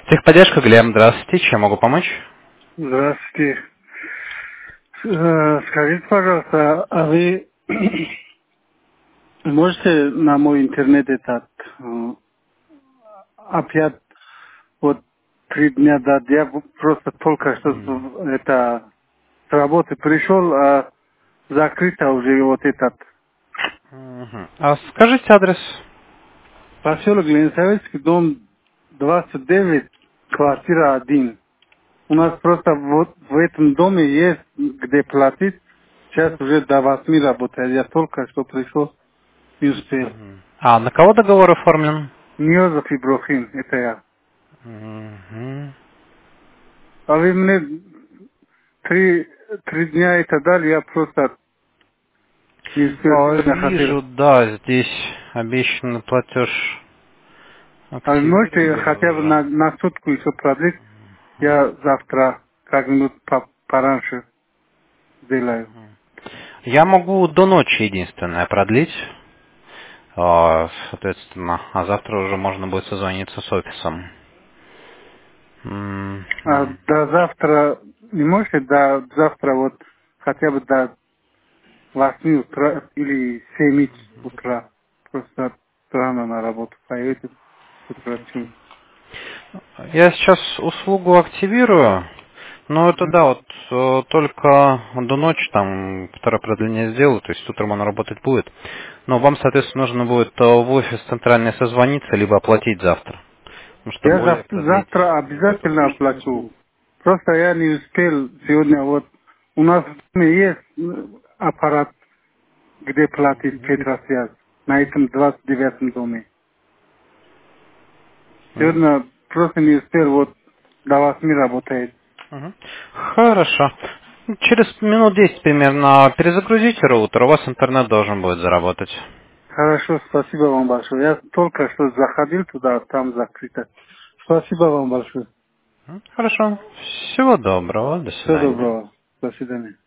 Техподдержка, Глеб, здравствуйте. Чем могу помочь? Здравствуйте. Скажите, пожалуйста, а вы можете на мой интернет опять вот 3 дня дать? Я просто только что с работы пришел, а закрыто уже вот этот Мгм. А скажите адрес. поселок Ленинсоветский, дом 29, квартира 1. У нас просто вот в этом доме есть где платить. Сейчас уже до 8 работает. Я только что пришел, не успел. А на кого договор оформлен? Миозов Иброхим, это я. Мгм. А вы мне три дня это дали, я просто не успел сегодня хотел. Вижу, да, здесь обещанный платеж А вы можете активировали хотя бы уже. на сутку еще продлить? Я завтра как-нибудь пораньше сделаю. Я могу до ночи единственное продлить. Соответственно, а завтра уже можно будет созвониться с офисом. А Мгм. до завтра не можете до завтра вот хотя бы до 8 утра или 7 утра. Просто рано на работу поедет с утра. Я сейчас услугу активирую, но это да, вот только до ночи там второе продление сделаю, то есть утром оно работать будет. Но вам, соответственно, нужно будет в офис центральный созвониться, либо оплатить завтра. Потому что Я более продлить. завтра обязательно оплачу. Просто я не успел сегодня. Вот у нас в доме есть аппарат, где платить Петросвязь. На этом 29-м доме. Мгм. Сегодня просто не успел, вот до 8 работает. Мгм. Хорошо. Через минут 10 примерно перезагрузите роутер, у вас интернет должен будет заработать. Хорошо, спасибо вам большое. Я только что заходил туда, там закрыто. Спасибо вам большое. Хорошо. Всего доброго. До Всего свидания. доброго. До свидания.